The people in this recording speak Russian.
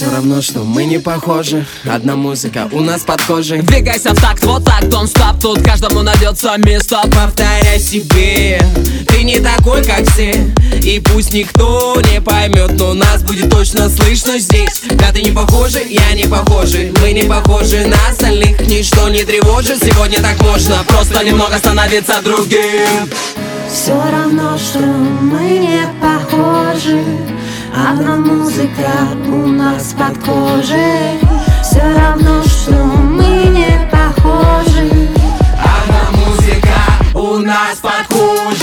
Все равно, что мы не похожи. Одна музыка у нас под кожей. Двигайся в такт, вот так, don't stop. Тут каждому найдется место. Повторяй себе, ты не такой, как все. И пусть никто не поймет, но нас будет точно слышно здесь. Да, ты не похожи, я не похожи. Мы не похожи на остальных. Ничто не тревожит, сегодня так можно. Просто немного становиться другим. Все равно, что мы не похожи. Одна музыка у нас под кожей. Все равно, что мы не похожи. Одна музыка у нас под кожей.